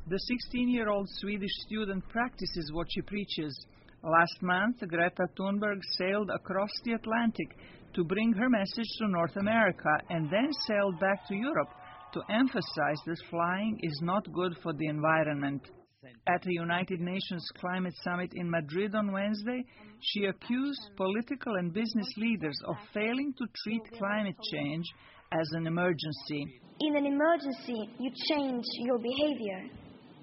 The 16-year-old Swedish student practices what she preaches. Last month, Greta Thunberg sailed across the Atlantic to bring her message to North America and then sailed back to Europe to emphasize that flying is not good for the environment. At a United Nations Climate Summit in Madrid on Wednesday, she accused political and business leaders of failing to treat climate change as an emergency. In an emergency, you change your behavior.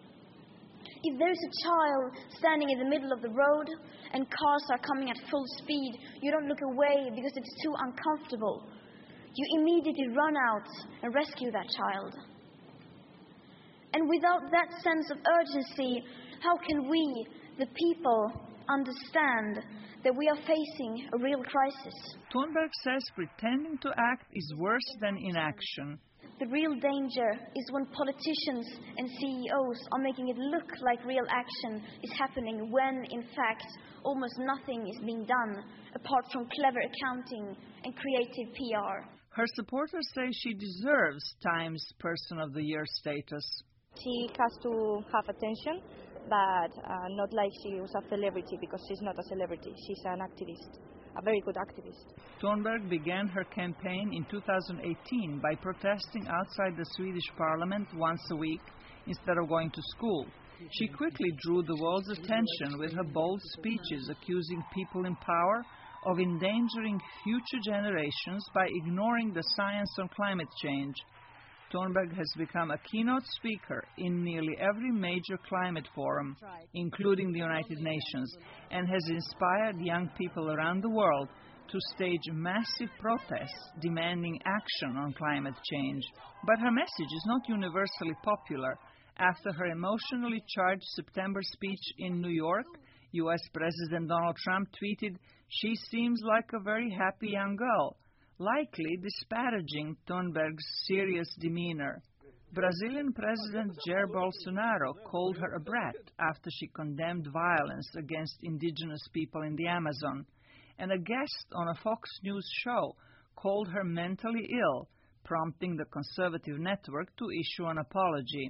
If there's a child standing in the middle of the road and cars are coming at full speed, you don't look away because it's too uncomfortable. You immediately run out and rescue that child. And without that sense of urgency, how can we, the people, understand that we are facing a real crisis? Thunberg says pretending to act is worse than inaction. The real danger is when politicians and CEOs are making it look like real action is happening when, in fact, almost nothing is being done apart from clever accounting and creative PR. Her supporters say she deserves Times Person of the Year status. She has to have attention, but not like she was a celebrity, because she's not a celebrity. She's an activist, a very good activist. Thunberg began her campaign in 2018 by protesting outside the Swedish parliament once a week instead of going to school. She quickly drew the world's attention with her bold speeches accusing people in power of endangering future generations by ignoring the science on climate change. Thunberg has become a keynote speaker in nearly every major climate forum, including the United Nations, and has inspired young people around the world to stage massive protests demanding action on climate change. But her message is not universally popular. After her emotionally charged September speech in New York, U.S. President Donald Trump tweeted, "She seems like a very happy young girl," likely disparaging Thunberg's serious demeanor. Brazilian President Jair Bolsonaro called her a brat after she condemned violence against indigenous people in the Amazon, and a guest on a Fox News show called her mentally ill, prompting the conservative network to issue an apology.